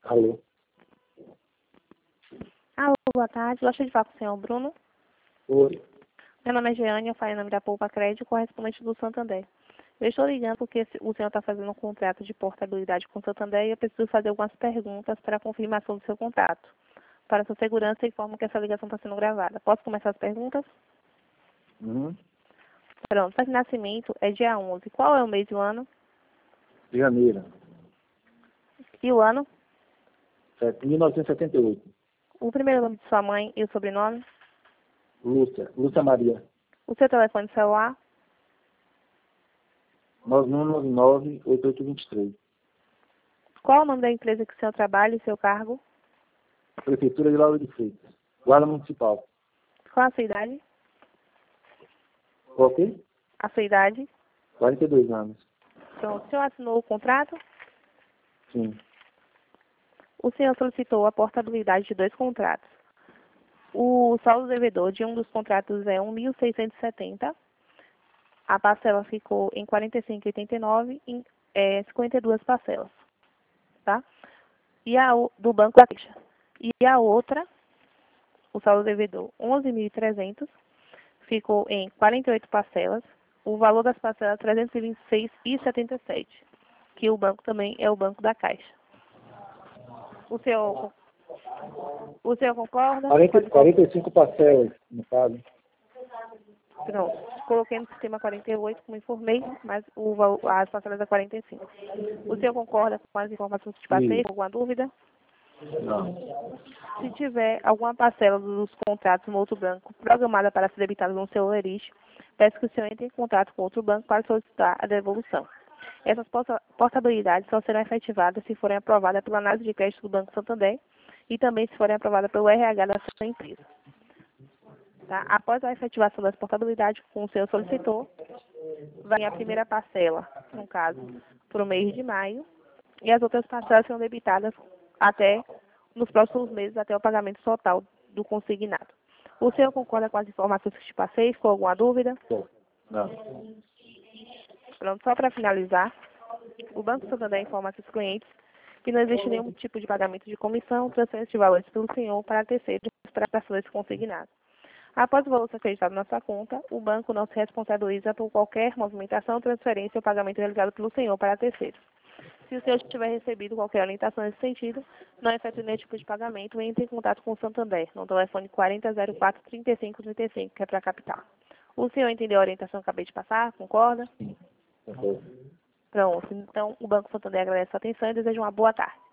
Alô? Alô, boa tarde. Gostaria de falar com o senhor Bruno. Oi. Meu nome é Jeane, eu falo em nome da Poupa Crédito, correspondente do Santander. Eu estou ligando porque o senhor está fazendo um contrato de portabilidade com o Santander e eu preciso fazer algumas perguntas para a confirmação do seu contrato. Para sua segurança, informo que essa ligação está sendo gravada. Posso começar as perguntas? Pronto. Data de nascimento é dia 11. Qual é o mês e o ano? Janeiro. E o ano? 1978. O primeiro nome de sua mãe e o sobrenome? Lúcia Maria. O seu telefone celular? 9199-8823. Qual o nome da empresa que o senhor trabalha e seu cargo? Prefeitura de Lauro de Freitas. Guarda Municipal. Qual a sua idade? Ok? A sua idade? 42 anos. Pronto. O senhor assinou o contrato? Sim. O senhor solicitou a portabilidade de 2 contratos. O saldo devedor de um dos contratos é 1.670. A parcela ficou em 45,89 em 52 parcelas, tá? E do Banco da Caixa. E a outra, o saldo devedor 11.300, ficou em 48 parcelas. O valor das parcelas é 326,77, que o banco também é o Banco da Caixa. O senhor concorda? 45 parcelas, no caso. Pronto. Coloquei no sistema 48, como informei, mas as parcelas é 45. O senhor concorda com as informações que te passei? Sim. Alguma dúvida? Não. Se tiver alguma parcela dos contratos no outro banco programada para ser debitada no seu olerite, peço que o senhor entre em contato com outro banco para solicitar a devolução. Essas portabilidades só serão efetivadas se forem aprovadas pela análise de crédito do Banco Santander e também se forem aprovadas pelo RH da sua empresa. Tá? Após a efetivação das portabilidades, como o senhor solicitou, vai a primeira parcela, no caso, para o mês de maio, e as outras parcelas serão debitadas nos próximos meses, até o pagamento total do consignado. O senhor concorda com as informações que te passei? Ficou alguma dúvida? Não. Pronto, só para finalizar, o Banco Santander informa a seus clientes que não existe nenhum tipo de pagamento de comissão, transferência de valores pelo senhor para terceiros para prestações consignadas. Após o valor ser acreditado na sua conta, o banco não se responsabiliza por qualquer movimentação, transferência ou pagamento realizado pelo senhor para terceiros. Se o senhor tiver recebido qualquer orientação nesse sentido, não efetue nenhum tipo de pagamento, entre em contato com o Santander, no telefone 4004-3535, que é para a capital. O senhor entendeu a orientação que acabei de passar? Concorda? Ok. Pronto. Então, o Banco Santander agradece a sua atenção e deseja uma boa tarde.